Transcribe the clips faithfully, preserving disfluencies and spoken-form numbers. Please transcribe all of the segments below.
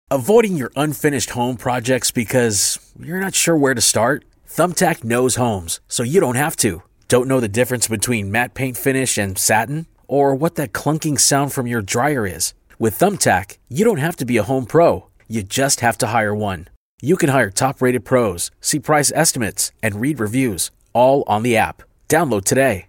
Avoiding your unfinished home projects because you're not sure where to start? Thumbtack knows homes, so you don't have to. Don't know the difference between matte paint finish and satin? Or what that clunking sound from your dryer is? With Thumbtack, you don't have to be a home pro. You just have to hire one. You can hire top-rated pros, see price estimates, and read reviews, all on the app. Download today.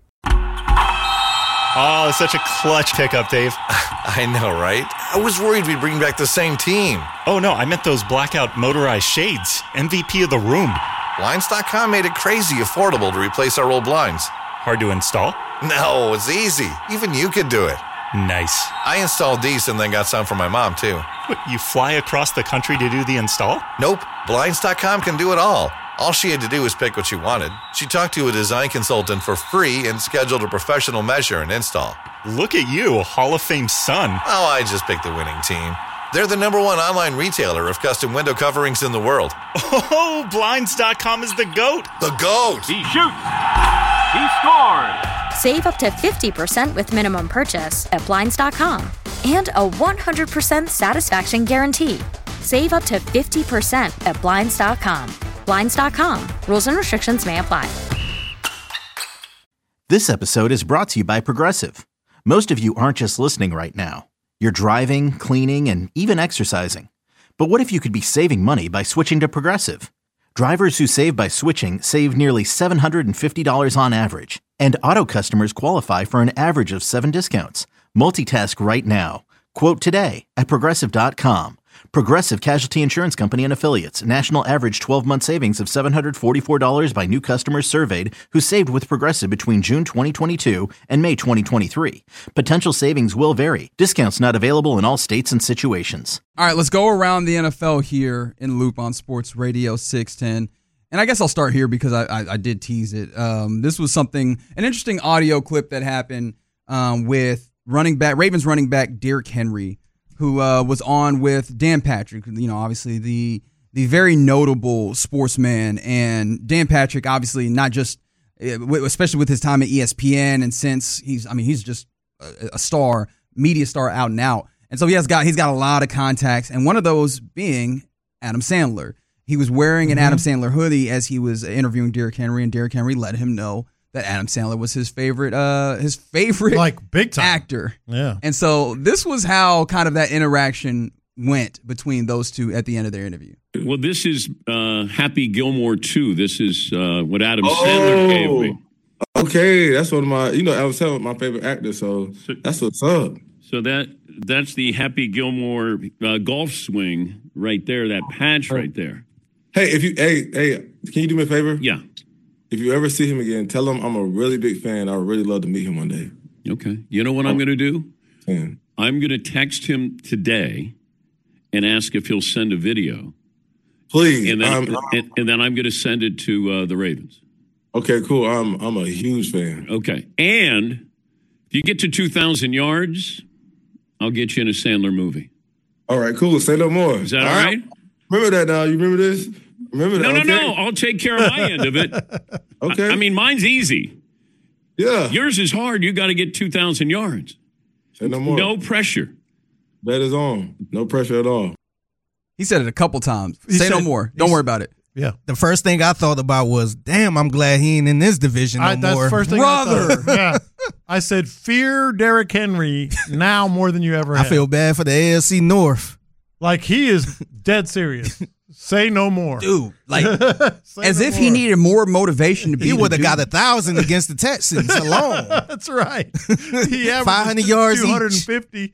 Oh, it's such a clutch pickup, Dave. I know, right? I was worried we'd bring back the same team. Oh, no, I meant those blackout motorized shades. M V P of the room. Blinds dot com made it crazy affordable to replace our old blinds. Hard to install? No, it's easy. Even you could do it. Nice. I installed these and then got some for my mom, too. What, you fly across the country to do the install? Nope. Blinds dot com can do it all. All she had to do was pick what she wanted. She talked to a design consultant for free and scheduled a professional measure and install. Look at you, a Hall of Fame son. Oh, I just picked the winning team. They're the number one online retailer of custom window coverings in the world. Oh, Blinds dot com is the GOAT. The GOAT! He shoots. He scores. Save up to fifty percent with minimum purchase at Blinds dot com. And a one hundred percent satisfaction guarantee. Save up to fifty percent at Blinds dot com. Blinds dot com. Rules and restrictions may apply. This episode is brought to you by Progressive. Most of you aren't just listening right now. You're driving, cleaning, and even exercising. But what if you could be saving money by switching to Progressive? Drivers who save by switching save nearly seven hundred fifty dollars on average. And auto customers qualify for an average of seven discounts. Multitask right now. Quote today at Progressive dot com. Progressive Casualty Insurance Company and Affiliates. National average twelve-month savings of seven hundred forty-four dollars by new customers surveyed who saved with Progressive between June twenty twenty-two and May twenty twenty-three. Potential savings will vary. Discounts not available in all states and situations. All right, let's go around the N F L here in Loop on Sports Radio six ten. And I guess I'll start here because I, I, I did tease it. Um, this was something, an interesting audio clip that happened um, with running back, Ravens running back Derrick Henry, who uh, was on with Dan Patrick, you know, obviously the the very notable sportsman. And Dan Patrick, obviously, not just, especially with his time at E S P N, and since he's, I mean, he's just a, a star, media star out and out. And so he has got, he's got a lot of contacts, and one of those being Adam Sandler. He was wearing an mm-hmm. Adam Sandler hoodie as he was interviewing Derrick Henry, and Derrick Henry let him know that Adam Sandler was his favorite, uh, his favorite like big time actor. Yeah. And so this was how kind of that interaction went between those two at the end of their interview. Well, this is uh, Happy Gilmore two. This is uh, what Adam oh, Sandler gave me. Okay, that's one of my, you know, Adam Sandler, my favorite actor, so, so that's what's up. So that that's the Happy Gilmore uh, golf swing right there, that patch right there. Hey, if you, hey, hey, can you do me a favor? Yeah. If you ever see him again, tell him I'm a really big fan. I would really love to meet him one day. Okay. You know what oh. I'm going to do? Man. I'm going to text him today and ask if he'll send a video. Please. And then, um, and, and then I'm going to send it to uh, the Ravens. Okay, cool. I'm I'm a huge fan. Okay. And if you get to two thousand yards, I'll get you in a Sandler movie. All right, cool. Say no more. Is that all, all right? right? Remember that now. You remember this? Remember that? No, no, okay. no. I'll take care of my end of it. Okay. I, I mean, mine's easy. Yeah. Yours is hard. You got to get two thousand yards. Say no more. No pressure. Bet is on. No pressure at all. He said it a couple times. He Say said, no more. Don't worry about it. Yeah. The first thing I thought about was, damn, I'm glad he ain't in this division no I, that's more. the first thing Brother. I thought. Yeah. I said, fear Derrick Henry now more than you ever I have. feel bad for the A F C North. Like, he is dead serious. Say no more. Dude, like, as no if more. he needed more motivation to be He would have dude. got a thousand against the Texans alone. That's right. He five hundred yards two hundred fifty.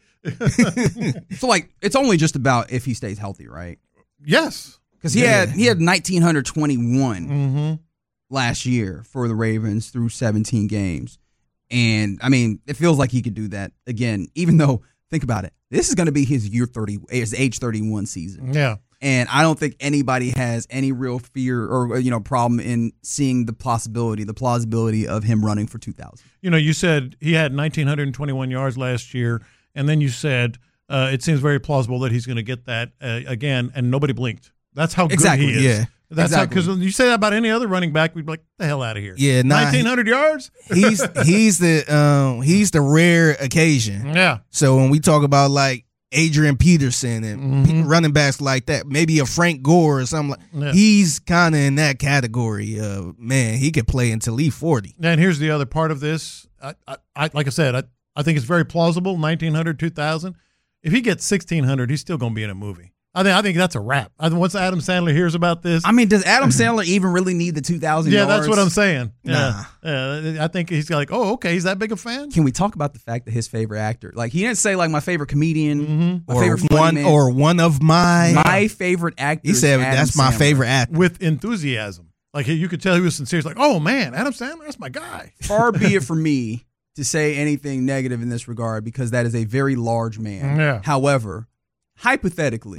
So, like, it's only just about if he stays healthy, right? Yes. Because he Yeah. had he had nineteen twenty-one Mm-hmm. last year for the Ravens through seventeen games. And, I mean, it feels like he could do that again, even though, think about it, this is going to be his year thirty, his age thirty-one season. Yeah. And I don't think anybody has any real fear or, you know, problem in seeing the possibility, the plausibility of him running for two thousand. You know, you said he had one thousand nine hundred twenty-one yards last year, and then you said uh, it seems very plausible that he's going to get that uh, again, and nobody blinked. That's how good Exactly, he is. yeah. That's exactly. how, because you say that about any other running back, we'd be like, the hell out of here. Yeah, nah, nineteen hundred yards? He's he's the um he's the rare occasion. Yeah. So when we talk about like Adrian Peterson and Mm-hmm. running backs like that. Maybe a Frank Gore or something. Like, Yeah. He's kind of in that category. Uh, man, he could play until he's forty. And here's the other part of this. I, I, I like I said, I, I think it's very plausible. nineteen hundred, two thousand. If he gets sixteen hundred, he's still going to be in a movie. I think I think that's a wrap. I think once Adam Sandler hears about this, I mean, does Adam Sandler even really need the two thousand yeah, yards? that's what I'm saying. Nah. Yeah, yeah, I think he's like, oh, okay, he's that big a fan. Can we talk about the fact that his favorite actor, like he didn't say like my favorite comedian, Mm-hmm. my Or favorite funny one man. or one of my. my favorite actor. he said is Adam that's my Sandler." favorite actor. With enthusiasm, like you could tell he was sincere. He's like, oh man, Adam Sandler, that's my guy. Far be it from me to say anything negative in this regard because that is a very large man. Yeah. However, hypothetically,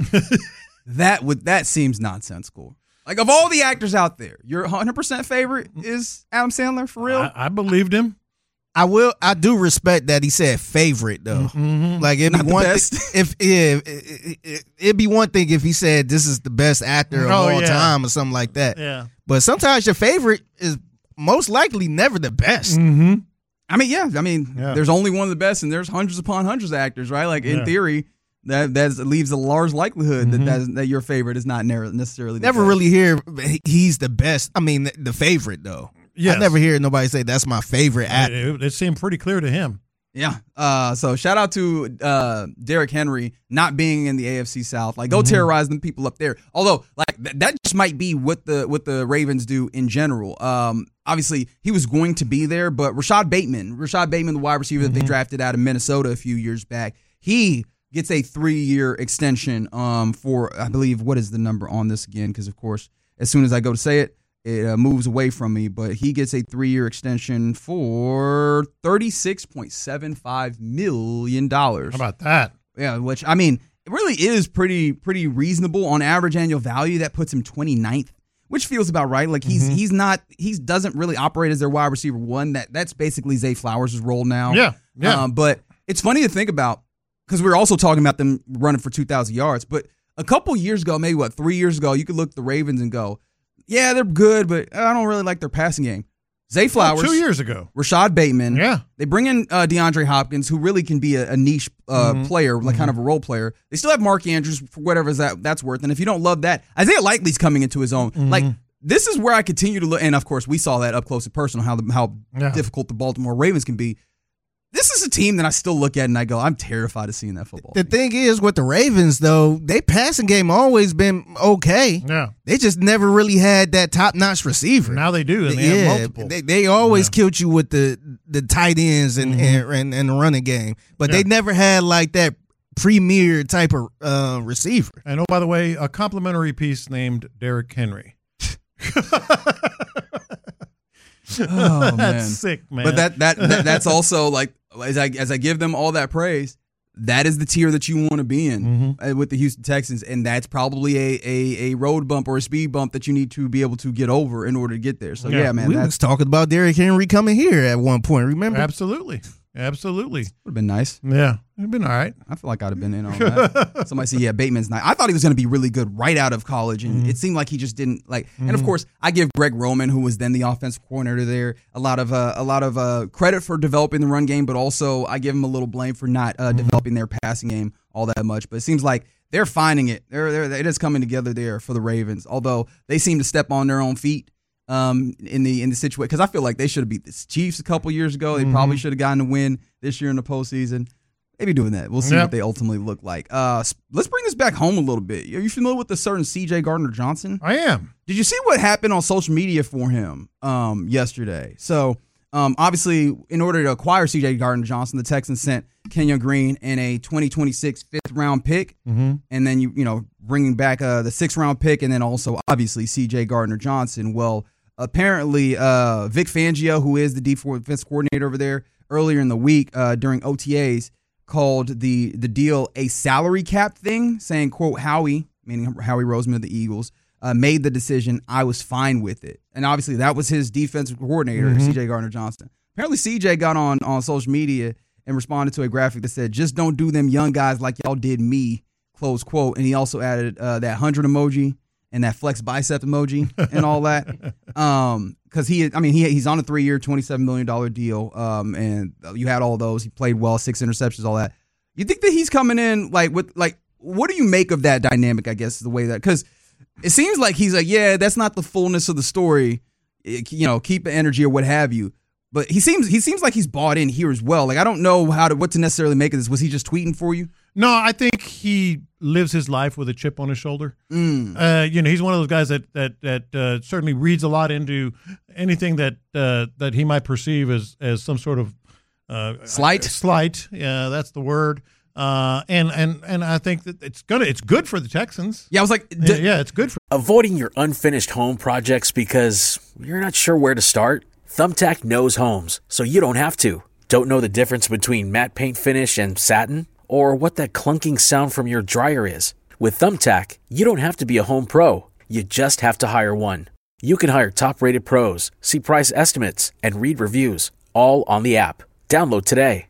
that would that seems nonsensical. Like of all the actors out there, your one hundred percent favorite is Adam Sandler for real? I, I believed him. I will. I do respect that he said favorite though. Mm-hmm. Like it'd be Not the one best. thing if yeah, it, it, it, it'd be one thing if he said this is the best actor of Oh, all yeah. time or something like that. Yeah. But sometimes your favorite is most likely never the best. Mm-hmm. I mean, yeah. I mean, Yeah. there's only one of the best, and there's hundreds upon hundreds of actors, right? Like in Yeah. theory, that that leaves a large likelihood Mm-hmm. that that, is, that your favorite is not ne- necessarily the Never best. really hear he's the best. I mean, the, the favorite though. Yes. I never hear nobody say that's my favorite It, actor. it, it seemed pretty clear to him. Yeah. Uh, so shout out to uh, Derrick Henry not being in the A F C South. Like, go Mm-hmm. terrorize them people up there. Although, like th- that just might be what the what the Ravens do in general. Um, obviously, he was going to be there, but Rashad Bateman, Rashad Bateman, the wide receiver that Mm-hmm. they drafted out of Minnesota a few years back, he gets a three-year extension um, for, I believe, what is the number on this again? Because, of course, as soon as I go to say it, it uh, moves away from me. But he gets a three-year extension for thirty-six point seven five million dollars. How about that? Yeah, which, I mean, it really is pretty pretty reasonable. On average annual value, that puts him twenty-ninth, which feels about right. Like, he's Mm-hmm. he's not, he doesn't really operate as their wide receiver one. That That's basically Zay Flowers' role now. Yeah, yeah. Um, but it's funny to think about, because we were also talking about them running for two thousand yards. But a couple years ago, maybe what, three years ago, you could look at the Ravens and go, yeah, they're good, but I don't really like their passing game. Zay Flowers. Two years ago. Rashad Bateman. Yeah. They bring in uh, DeAndre Hopkins, who really can be a, a niche uh, Mm-hmm. player, like kind of a role player. They still have Mark Andrews for whatever that, that's worth. And if you don't love that, Isaiah Likely's coming into his own. Mm-hmm. Like, this is where I continue to look. And, of course, we saw that up close and personal, how, the, how Yeah. difficult the Baltimore Ravens can be. This is a team that I still look at and I go, I'm terrified of seeing that football. The team. thing is with the Ravens though, they passing game always been okay. Yeah. They just never really had that top notch receiver. Now they do, and they have yeah, multiple. they they always Yeah. killed you with the the tight ends and and, and, and the running game, but Yeah. they never had like that premier type of uh, receiver. And oh, by the way, a complimentary piece named Derrick Henry. Oh, man. That's sick, man. But that, that that that's also like as I as I give them all that praise, that is the tier that you want to be in Mm-hmm. uh, with the Houston Texans, and that's probably a, a a road bump or a speed bump that you need to be able to get over in order to get there. So yeah, Yeah. man, We that was talking about Derrick Henry coming here at one point. Remember? Absolutely. Absolutely. would have been nice. Yeah. It'd been all right. I feel like I'd have been in on that. Somebody said, yeah, Bateman's nice. I thought he was going to be really good right out of college, and Mm-hmm. it seemed like he just didn't like. And of course, I give Greg Roman, who was then the offensive coordinator there, a lot of uh, a lot of uh, credit for developing the run game, but also I give him a little blame for not uh, developing their passing game all that much. But it seems like they're finding it. They're, they're it is coming together there for the Ravens. Although they seem to step on their own feet um, in the in the situation, because I feel like they should have beat the Chiefs a couple years ago. They probably should have gotten a win this year in the postseason. Maybe doing that. We'll see Yep. what they ultimately look like. Uh, s- let's bring this back home a little bit. Are you familiar with the certain C J Gardner Johnson? I am. Did you see what happened on social media for him um, yesterday? So, um, obviously, in order to acquire C J Gardner Johnson, the Texans sent Kenyon Green and a twenty twenty-six fifth round pick, Mm-hmm. and then you you know bringing back uh, the sixth round pick, and then also obviously C J Gardner Johnson. Well, apparently, uh, Vic Fangio, who is the defense coordinator over there, earlier in the week uh, during O T As, called the the deal a salary cap thing, saying, quote, Howie, meaning Howie Roseman of the Eagles, uh, made the decision. I was fine with it. And obviously that was his defensive coordinator, Mm-hmm. C J Gardner Johnson. Apparently C J got on, on social media and responded to a graphic that said, just don't do them young guys like y'all did me, close quote. And he also added uh, that one hundred emoji and that flex bicep emoji and all that. Um, because he, I mean, he he's on a three-year, twenty-seven million dollars deal, um, and you had all those. He played well, six interceptions, all that. You think that he's coming in like with like what do you make of that dynamic? I guess is the way that because it seems like he's like, yeah, that's not the fullness of the story. It, you know, keep the energy or what have you. But he seems he seems like he's bought in here as well. Like I don't know how to what to necessarily make of this. Was he just tweeting for you? No, I think he lives his life with a chip on his shoulder. Mm. Uh, you know, he's one of those guys that that that uh, certainly reads a lot into anything that uh, that he might perceive as as some sort of uh, slight. Slight, yeah, that's the word. Uh, and and and I think that it's gonna it's good for the Texans. Yeah, I was like, d- yeah, yeah, it's good for avoiding your unfinished home projects because you're not sure where to start. Thumbtack knows homes, so you don't have to. Don't know the difference between matte paint finish and satin? Or what that clunking sound from your dryer is? With Thumbtack, you don't have to be a home pro. You just have to hire one. You can hire top-rated pros, see price estimates, and read reviews, all on the app. Download today.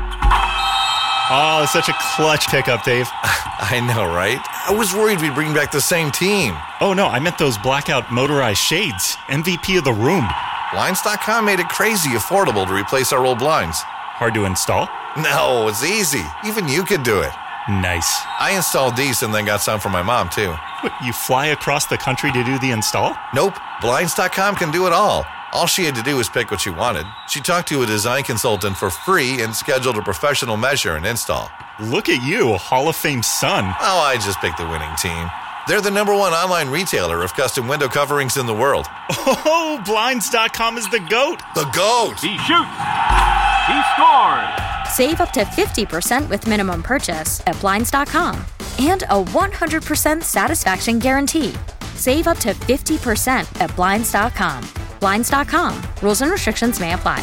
Oh, such a clutch pickup, Dave. I know, right? I was worried we'd bring back the same team. Oh, no, I meant those blackout motorized shades. M V P of the room. Blinds dot com made it crazy affordable to replace our old blinds. Hard to install? No, it's easy. Even you could do it. Nice. I installed these and then got some for my mom, too. What, you fly across the country to do the install? Nope. Blinds dot com can do it all. All she had to do was pick what she wanted. She talked to a design consultant for free and scheduled a professional measure and install. Look at you, Hall of Fame son. Oh, I just picked the winning team. They're the number one online retailer of custom window coverings in the world. Oh, Blinds dot com is the GOAT. The GOAT. He shoots. He scores. Save up to fifty percent with minimum purchase at Blinds dot com and a one hundred percent satisfaction guarantee. Save up to fifty percent at Blinds dot com. Blinds dot com. Rules and restrictions may apply.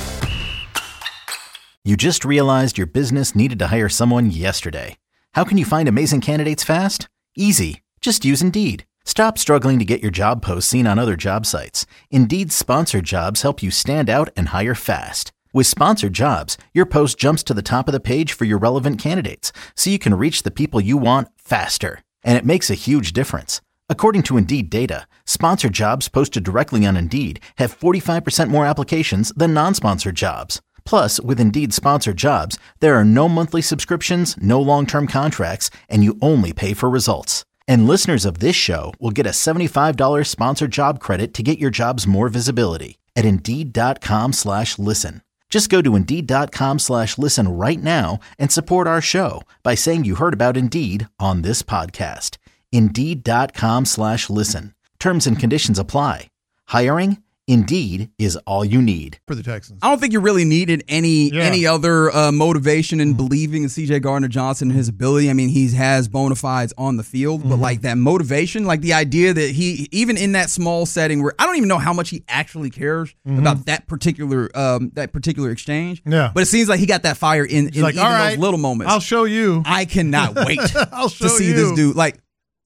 You just realized your business needed to hire someone yesterday. How can you find amazing candidates fast? Easy. Just use Indeed. Stop struggling to get your job posts seen on other job sites. Indeed's sponsored jobs help you stand out and hire fast. With sponsored jobs, your post jumps to the top of the page for your relevant candidates, so you can reach the people you want faster. And it makes a huge difference. According to Indeed data, sponsored jobs posted directly on Indeed have forty-five percent more applications than non-sponsored jobs. Plus, with Indeed sponsored jobs, there are no monthly subscriptions, no long-term contracts, and you only pay for results. And listeners of this show will get a seventy-five dollars sponsored job credit to get your jobs more visibility at Indeed.com slash listen. Just go to Indeed.com slash listen right now and support our show by saying you heard about Indeed on this podcast. Indeed.com slash listen. Terms and conditions apply. Hiring? Indeed is all you need. For the Texans. I don't think you really needed any Yeah. any other uh, motivation in believing in C J Gardner-Johnson and his ability. I mean, he has bona fides on the field, but Mm-hmm. like that motivation, like the idea that he, even in that small setting where I don't even know how much he actually cares Mhm. about that particular um, that particular exchange. Yeah. But it seems like he got that fire in, He's in like, even all right, those little moments. I'll show you. I cannot wait I'll show to see you. this dude. Like,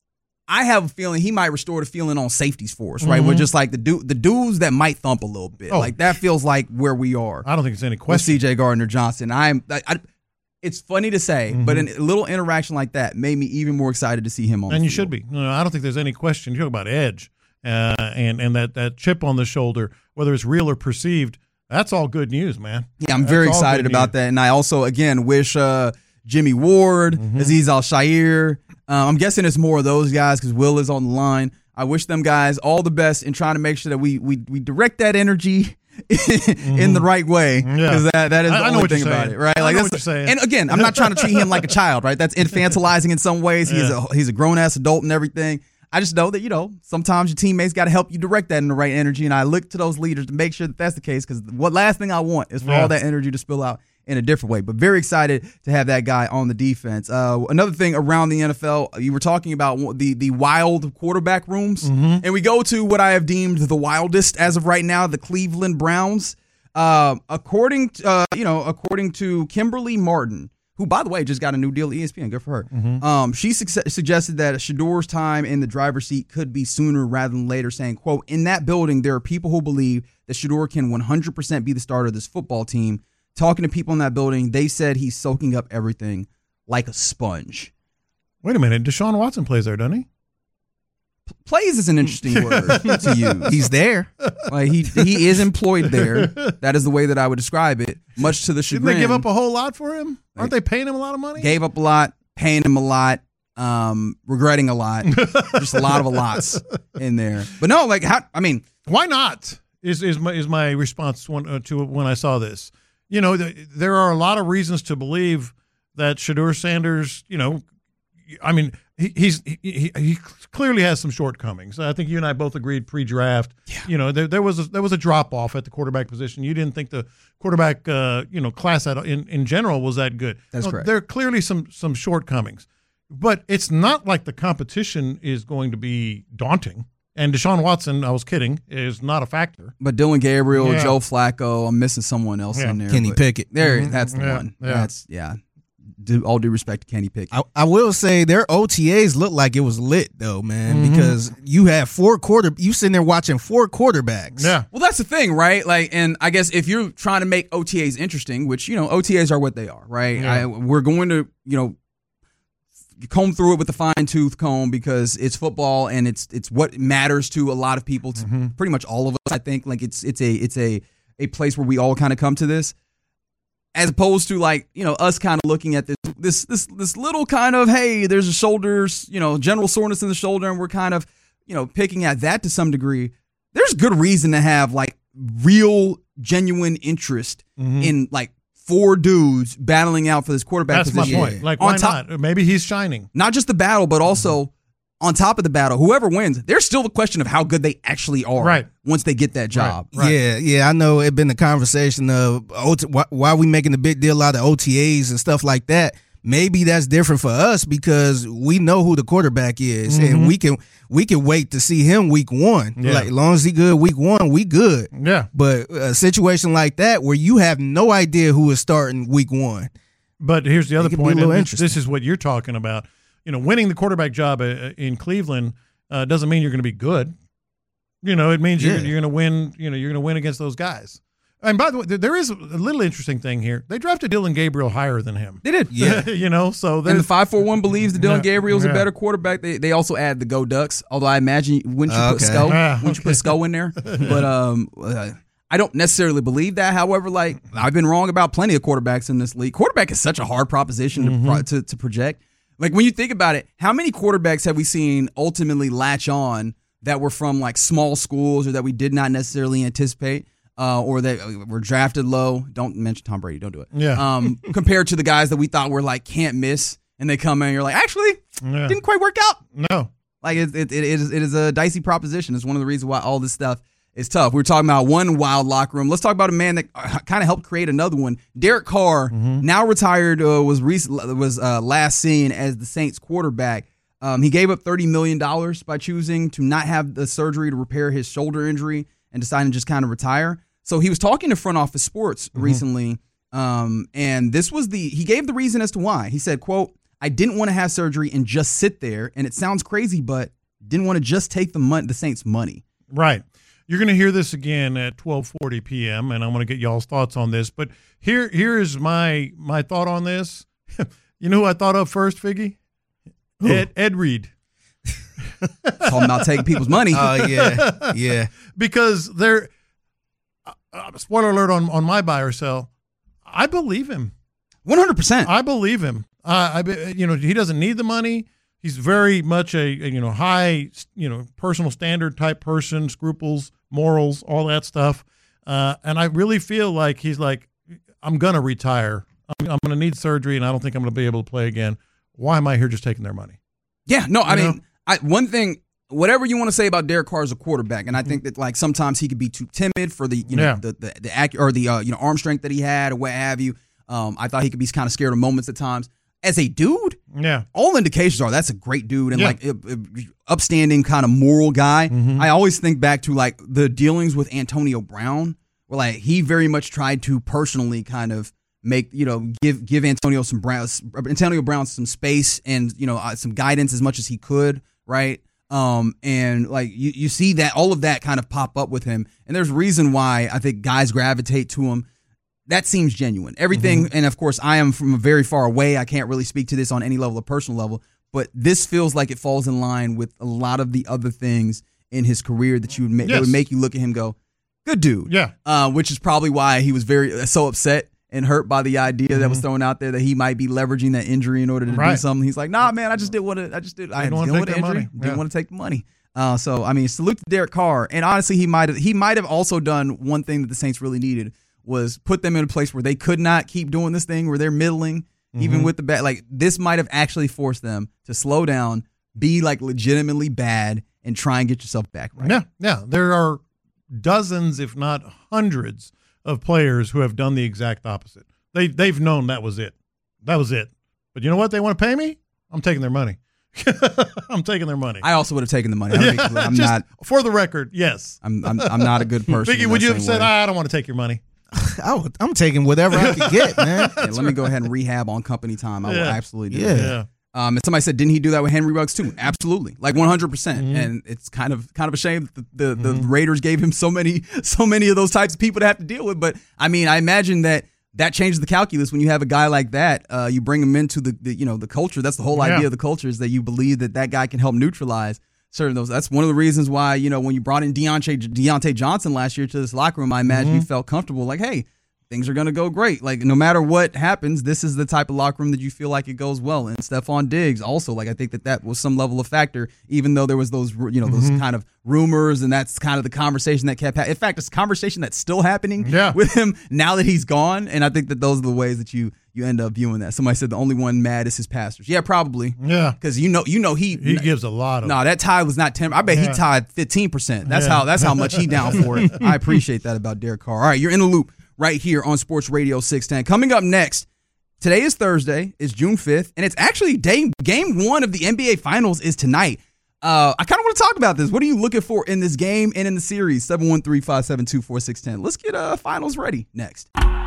I have a feeling he might restore the feeling on safeties for us, right? Mhm. We're just like the du- the dudes that might thump a little bit. Oh. Like that feels like where we are. I don't think it's any With question. C J Gardner-Johnson. I'm. I, I, it's funny to say, Mhm. but a little interaction like that made me even more excited to see him on. And the you field. should be. No, I don't think there's any question. You talk about edge uh, and and that, that chip on the shoulder, whether it's real or perceived. That's all good news, man. Yeah, I'm That's very all excited good about news. that, and I also again wish uh, Jimmy Ward, Mm-hmm. Azeez Al-Shaair. Uh, I'm guessing it's more of those guys because Will is on the line. I wish them guys all the best in trying to make sure that we we we direct that energy in the right way because that, that is the I- I know only what thing you're about saying. it, right? I Like know that's what you're saying. And again, I'm not trying to treat him like a child, right? That's infantilizing in some ways. He's Yeah. a he's a grown ass adult and everything. I just know that, you know, sometimes your teammates got to help you direct that in the right energy. And I look to those leaders to make sure that that's the case because what last thing I want is for Yeah. all that energy to spill out in a different way. But very excited to have that guy on the defense. Uh, another thing around the N F L, you were talking about the the wild quarterback rooms. Mm-hmm. And we go to what I have deemed the wildest as of right now, the Cleveland Browns. Uh, according to, uh, you know, according to Kimberly Martin, who, by the way, just got a new deal at E S P N. Good for her. Mm-hmm. Um, she su- suggested that Shador's time in the driver's seat could be sooner rather than later, saying, quote, in that building, there are people who believe that Shador can one hundred percent be the starter of this football team. Talking to people in that building, they said he's soaking up everything like a sponge. Wait a minute. Deshaun Watson plays there, doesn't he? Plays is an interesting word to use. He's there. Like he he is employed there. That is the way that I would describe it. Much to the Didn't chagrin. they give up a whole lot for him? Aren't they paying him a lot of money? Gave up a lot, paying him a lot, um, regretting a lot. Just a lot of a lots in there. But no, like, how, I mean. Why not is, is, my, is my response when, uh, to when I saw this. You know, th- there are a lot of reasons to believe that Shedeur Sanders, you know, I mean, he, he's he, he, he clearly has some shortcomings. I think you and I both agreed pre-draft. Yeah. You know, there, there was a, there was a drop off at the quarterback position. You didn't think the quarterback, uh, you know, class at, in in general was that good. That's no, correct. There are clearly some some shortcomings, but it's not like the competition is going to be daunting. And Deshaun Watson, I was kidding, is not a factor. But Dylan Gabriel, Yeah. Joe Flacco, I'm missing someone else Yeah. in there. Kenny but Pickett. There, Mhm. that's the Yeah. one. Yeah. That's yeah. Do, all due respect to Kenny Pickett. I, I will say their O T As looked like it was lit though, man, Mhm. because you had four quarter. You sitting there watching four quarterbacks. Yeah. Well, that's the thing, right? Like, and I guess if you're trying to make O T As interesting, which, you know, O T As are what they are, right? Yeah. I, we're going to, you know, comb through it with a fine tooth comb because it's football and it's it's what matters to a lot of people, to Mm-hmm. pretty much all of us. I think like it's it's a it's a a place where we all kind of come to this, as opposed to like, you know, us kind of looking at this this this this little kind of, hey, there's a shoulders, you know, general soreness in the shoulder, and we're kind of, you know, picking at that to some degree. There's good reason to have like real genuine interest Mhm. in like four dudes battling out for this quarterback That's my position. point. Like, On why top- not? Maybe he's shining. Not just the battle, but also on top of the battle, whoever wins, there's still the question of how good they actually are Right. once they get that job. Right. Yeah, yeah, I know it been the conversation of O T, why, why are we making a big deal out of O T As and stuff like that. Maybe that's different for us because we know who the quarterback is, Mhm. and we can we can wait to see him week one. Yeah. Like, as long as he good week one, we good. Yeah. But a situation like that where you have no idea who is starting week one. But here's the other could be a point. little and this, interesting. this is what you're talking about. You know, winning the quarterback job uh, in Cleveland uh, doesn't mean you're going to be good. You know, it means you're, Yeah. you're going to win. You know, you're going to win against those guys. And by the way, there- there is a little interesting thing here. They drafted Dylan Gabriel higher than him. They did. Yeah. you know, so And the there's five four one believes that Dylan Yeah, Gabriel's yeah. a better quarterback. They they also add the Go Ducks, although I imagine wouldn't you put Okay. Sco? Ah, Wouldn't you put Sco in there? But um, uh, I don't necessarily believe that. However, like I've been wrong about plenty of quarterbacks in this league. Quarterback is such a hard proposition to, pro- to to project. Like when you think about it, how many quarterbacks have we seen ultimately latch on that were from like small schools or that we did not necessarily anticipate? Uh, or that were drafted low. Don't mention Tom Brady. Don't do it. Yeah. Um, compared to the guys that we thought were like can't miss, and they come in, and you're like, actually, Yeah. didn't quite work out. no. Like it, it, it is, it is a dicey proposition. It's one of the reasons why all this stuff is tough. We were talking about one wild locker room. Let's talk about a man that kind of helped create another one. Derek Carr, Mm-hmm. now retired, uh, was recent, was uh, last seen as the Saints quarterback. Um, he gave up thirty million dollars by choosing to not have the surgery to repair his shoulder injury and deciding to just kind of retire. So he was talking to Front Office Sports Mm-hmm. recently, um, and this was the he gave the reason as to why. He said, quote, I didn't want to have surgery and just sit there, and it sounds crazy, but didn't want to just take the money, the Saints' money. Right. You're going to hear this again at twelve forty p.m., and I'm going to get y'all's thoughts on this. But here, here is my my thought on this. You know who I thought of first, Figgy? Ed, Ed Reed. Talking about taking people's money. Oh, yeah, yeah. Because they're uh, uh, spoiler alert on, on my buy or sell. I believe him. one hundred percent. I believe him. Uh, I be- you know he doesn't need the money. He's very much a, a you know high you know personal standard type person, scruples, morals, all that stuff. Uh, and I really feel like he's like, I'm gonna retire. I'm, I'm gonna need surgery, and I don't think I'm gonna be able to play again. Why am I here just taking their money? Yeah, no, I You mean, know? I, one thing, whatever you want to say about Derek Carr as a quarterback, and I think that like sometimes he could be too timid for the you know Yeah. the the, the ac- or the uh, you know arm strength that he had or what have you. Um, I thought he could be kind of scared of moments at times. As a dude, Yeah. all indications are that's a great dude and Yeah. like a, a upstanding kind of moral guy. Mm-hmm. I always think back to like the dealings with Antonio Brown, where like he very much tried to personally kind of make you know give give Antonio some Brown Antonio Brown some space and you know uh, some guidance as much as he could, right? Um, and like you you see that all of that kind of pop up with him, and there's a reason why I think guys gravitate to him. That seems genuine. Everything, and of course, I am from very far away. I can't really speak to this on any level of personal level, but this feels like it falls in line with a lot of the other things in his career that you would make that Yes. would make you look at him and go, "Good dude." Yeah. Uh, which is probably why he was very uh, so upset and hurt by the idea mm-hmm. that was thrown out there that he might be leveraging that injury in order to right. do something. He's like, nah, man, I just didn't want to. I just did. I didn't want to take the injury. Didn't yeah. want to take the money. Uh, so I mean, salute to Derek Carr. And honestly, he might have he might have also done one thing that the Saints really needed was put them in a place where they could not keep doing this thing where they're middling, mm-hmm. even with the bad. Like this might have actually forced them to slow down, be like legitimately bad, and try and get yourself back right. Yeah, yeah. There are dozens, if not hundreds, of players who have done the exact opposite. They they've known that was it. That was it. But you know what? They want to pay me? I'm taking their money. I'm taking their money. I also would have taken the money. I'm, yeah, I'm just, not. For the record, yes. I'm I'm, I'm not a good person. Vicky, would you have said, ah, I don't want to take your money? I would, I'm taking whatever I could get, man. Yeah, let me go ahead and rehab on company time. I yeah. will absolutely do yeah. that. Yeah. Um, and somebody said, didn't he do that with Henry Ruggs too? Absolutely, like one hundred percent. Mm-hmm. And it's kind of kind of a shame that the the, mm-hmm. the Raiders gave him so many so many of those types of people to have to deal with. But I mean, I imagine that that changes the calculus when you have a guy like that. Uh, you bring him into the, the you know the culture. That's the whole yeah. idea of the culture is that you believe that that guy can help neutralize certain those. That's one of the reasons why you know when you brought in Deontay Deontay Johnson last year to this locker room, I imagine mm-hmm. you felt comfortable. Like, hey, things are going to go great. Like, no matter what happens, this is the type of locker room that you feel like it goes well. And Stephon Diggs also, like, I think that that was some level of factor, even though there was those, you know, those mm-hmm. kind of rumors, and that's kind of the conversation that kept happening. In fact, it's a conversation that's still happening yeah. with him now that he's gone. And I think that those are the ways that you you end up viewing that. Somebody said the only one mad is his pastors. Yeah, probably. Yeah. Because you know, you know he he gives a lot of. No, nah, that tithe was not ten. I bet yeah. he tithed fifteen percent. That's yeah. how that's how much he down for it. I appreciate that about Derek Carr. All right, you're in the loop right here on Sports Radio six ten. Coming up next, today is Thursday, it's June fifth, and it's actually day, game one of the N B A Finals is tonight. Uh, I kind of want to talk about this. What are you looking for in this game and in the series? seven one three, five seven two, four six one zero. Let's get uh, finals ready next.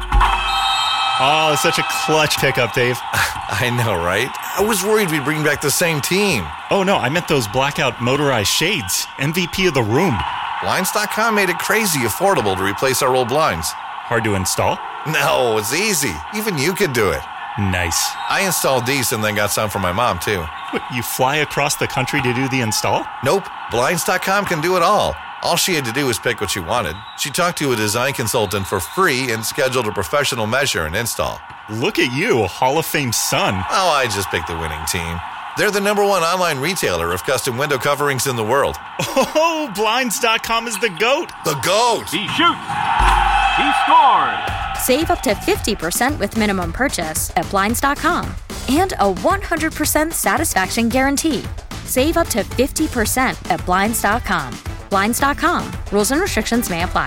Oh, it's such a clutch pickup, Dave. I know, right? I was worried we'd bring back the same team. Oh, no, I meant those blackout motorized shades. M V P of the room. Blinds dot com made it crazy affordable to replace our old blinds. Hard to install? No, it's easy. Even you could do it. Nice. I installed these and then got some for my mom, too. What, you fly across the country to do the install? Nope. Blinds dot com can do it all. All she had to do was pick what she wanted. She talked to a design consultant for free and scheduled a professional measure and install. Look at you, Hall of Fame son. Oh, I just picked the winning team. They're the number one online retailer of custom window coverings in the world. Oh, Blinds dot com is the GOAT. The GOAT! He shoots! He scores! Save up to fifty percent with minimum purchase at Blinds dot com. And a one hundred percent satisfaction guarantee. Save up to fifty percent at Blinds dot com. Blinds dot com. Rules and restrictions may apply.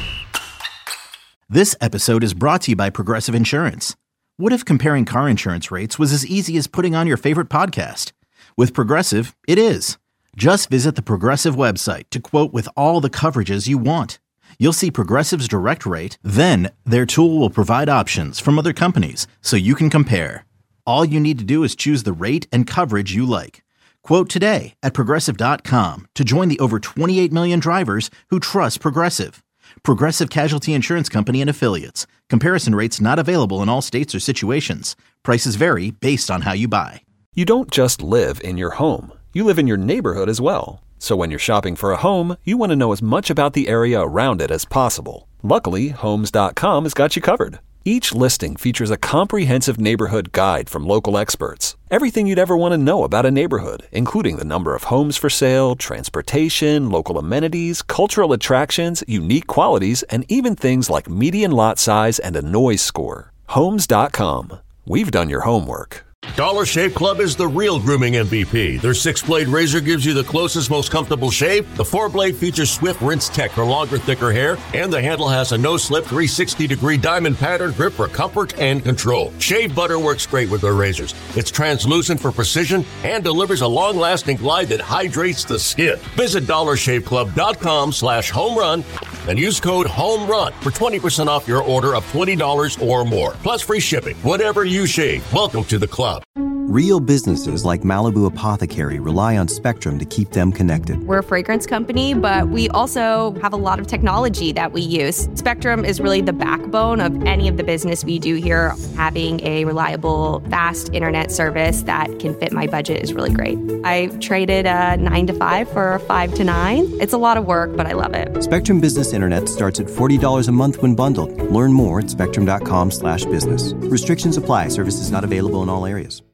This episode is brought to you by Progressive Insurance. What if comparing car insurance rates was as easy as putting on your favorite podcast? With Progressive, it is. Just visit the Progressive website to quote with all the coverages you want. You'll see Progressive's direct rate, then their tool will provide options from other companies so you can compare. All you need to do is choose the rate and coverage you like. Quote today at Progressive dot com to join the over twenty-eight million drivers who trust Progressive. Progressive Casualty Insurance Company and Affiliates. Comparison rates not available in all states or situations. Prices vary based on how you buy. You don't just live in your home. You live in your neighborhood as well. So when you're shopping for a home, you want to know as much about the area around it as possible. Luckily, Homes dot com has got you covered. Each listing features a comprehensive neighborhood guide from local experts. Everything you'd ever want to know about a neighborhood, including the number of homes for sale, transportation, local amenities, cultural attractions, unique qualities, and even things like median lot size and a noise score. Homes dot com. We've done your homework. Dollar Shave Club is the real grooming M V P. Their six-blade razor gives you the closest, most comfortable shave. The four-blade features Swift Rinse Tech for longer, thicker hair. And the handle has a no-slip three sixty degree diamond pattern grip for comfort and control. Shave butter works great with their razors. It's translucent for precision and delivers a long-lasting glide that hydrates the skin. Visit dollar shave club dot com slash home run and use code HOMERUN for twenty percent off your order of twenty dollars or more. Plus free shipping. Whatever you shave, welcome to the club. Real businesses like Malibu Apothecary rely on Spectrum to keep them connected. We're a fragrance company, but we also have a lot of technology that we use. Spectrum is really the backbone of any of the business we do here. Having a reliable, fast internet service that can fit my budget is really great. I traded a nine to five for a five to nine. It's a lot of work, but I love it. Spectrum Business Internet starts at forty dollars a month when bundled. Learn more at spectrum dot com slash business. Restrictions apply. Services not available in all areas.